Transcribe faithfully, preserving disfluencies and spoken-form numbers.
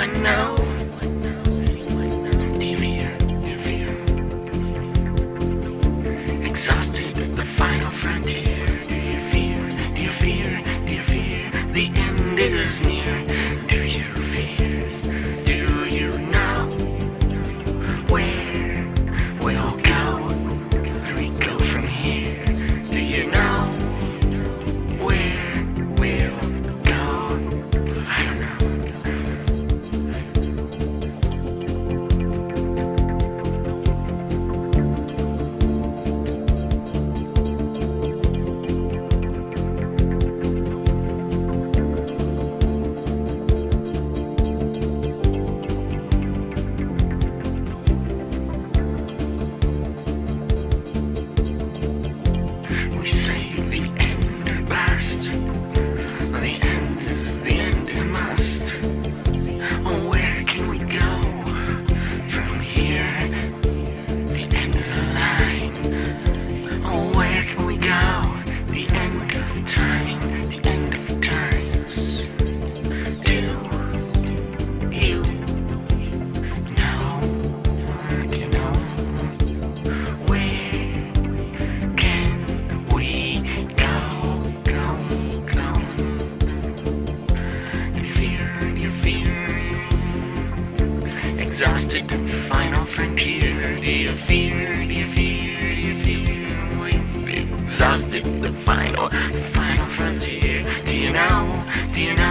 might know? Do you fear? Do you fear? Exhausted, the final frontier. Do you fear? Do you fear? Do you fear? The end is near. Do you fear? Do you know where we'll go? Where we go from here? Do you know where we'll go? I don't know. We say the end at last. The end is the end it must. Oh, where can we go from here? The end of the line. Oh, where can we go? The end of time. The end of times. Do you know? Do you know where can we go, go, go? Do you fear, do you fear? Exhausted, final frontier. Do you fear, do you fear, do you fear? We've exhausted the final, the final frontier. Do you know, do you know?